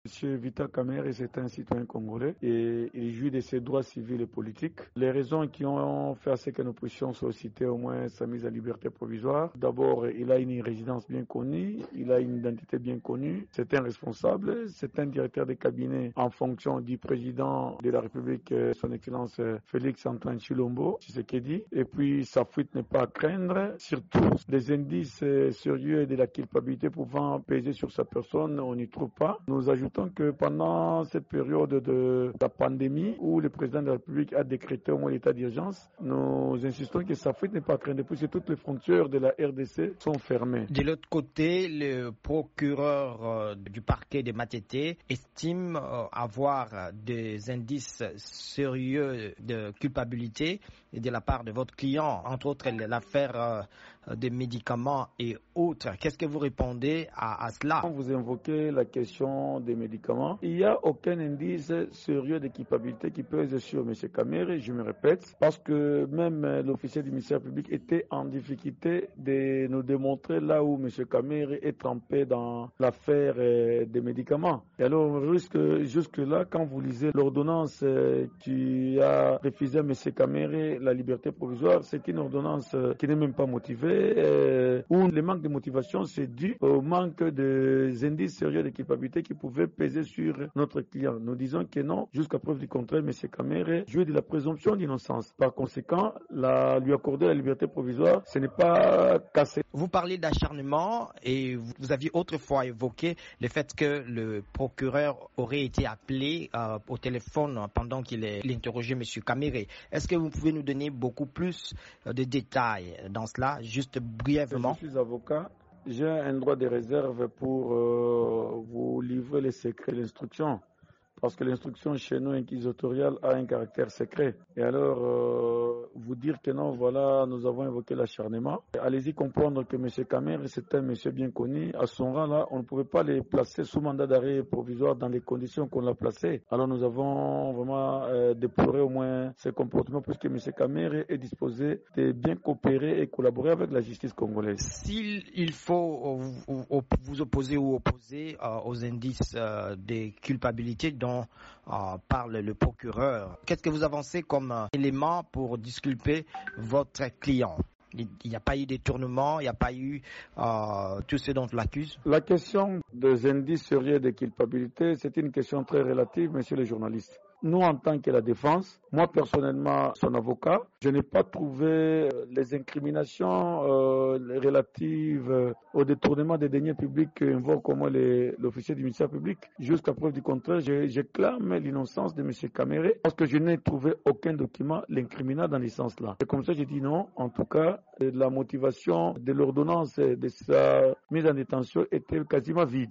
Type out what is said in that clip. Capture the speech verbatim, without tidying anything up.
Monsieur Vital Kamerhe, c'est un citoyen congolais et il jouit de ses droits civils et politiques. Les raisons qui ont fait à ce que nous puissions solliciter au moins sa mise à liberté provisoire. D'abord, il a une résidence bien connue, il a une identité bien connue, c'est un responsable, c'est un directeur de cabinet en fonction du président de la République, son Excellence Félix Antoine Tshilombo, c'est ce qu'il dit. Et puis, sa fuite n'est pas à craindre, surtout les indices sérieux de la culpabilité pouvant peser sur sa personne, on n'y trouve pas. Nous ajoutons que pendant cette période de la pandémie où le président de la République a décrété au moins l'état d'urgence, nous insistons que sa fuite n'est pas à craindre puisque toutes les frontières de la R D C sont fermées. De l'autre côté, le procureur euh, du parquet de Matete estime euh, avoir des indices sérieux de culpabilité de la part de votre client, entre autres l'affaire euh, des médicaments et autres. Qu'est-ce que vous répondez à, à cela? Quand vous invoquez la question des médicaments, il n'y a aucun indice sérieux de culpabilité qui pèse sur M. Kamerhe, je me répète, parce que même l'officier du ministère public était en difficulté de nous démontrer là où M. Kamerhe est trempé dans l'affaire des médicaments. Et alors, jusque-là, quand vous lisez l'ordonnance qui a refusé à M. Kamerhe la liberté provisoire, c'est une ordonnance qui n'est même pas motivée, euh, où le manque de motivation c'est dû au manque des indices sérieux de culpabilité qui pouvaient peser sur notre client. Nous disons que non, jusqu'à preuve du contraire, M. Kamerhe jouit de la présomption d'innocence. Par conséquent, la, lui accorder la liberté provisoire, ce n'est pas cassé. Vous parlez d'acharnement et vous aviez autrefois évoqué le fait que le procureur aurait été appelé euh, au téléphone pendant qu'il interrogeait M. Kamerhe. Est-ce que vous pouvez nous donner beaucoup plus de détails dans cela, juste brièvement? Je suis avocat. J'ai un droit de réserve pour euh, vous livrer les secrets de l'instruction. Parce que l'instruction chez nous inquisitoriale a un caractère secret. Et alors, euh, vous dire que non, voilà, nous avons évoqué l'acharnement. Allez-y comprendre que M. Kamerhe, c'est un monsieur bien connu. À son rang-là, on ne pouvait pas les placer sous mandat d'arrêt provisoire dans les conditions qu'on l'a placé. Alors nous avons vraiment euh, déploré au moins ces comportements puisque M. Kamerhe est disposé de bien coopérer et collaborer avec la justice congolaise. S'il il faut vous, vous opposer ou opposer euh, aux indices euh, de culpabilité dont euh, parle le procureur, qu'est-ce que vous avancez comme euh, élément pour disculper votre client? Il n'y a pas eu détournement, il n'y a pas eu euh, tout ce dont on l'accuse? La question des indices sérieux de culpabilité, c'est une question très relative, monsieur le journaliste. Nous, en tant que la défense, moi personnellement, son avocat, je n'ai pas trouvé les incriminations euh, relatives euh, au détournement des deniers publics qu'invoque au moins l'officier du ministère public. Jusqu'à preuve du contraire, je, je clame l'innocence de M. Kamerhe parce que je n'ai trouvé aucun document l'incriminant dans ce sens-là. Et comme ça, j'ai dit non. En tout cas, la motivation de l'ordonnance de sa mise en détention était quasiment vide.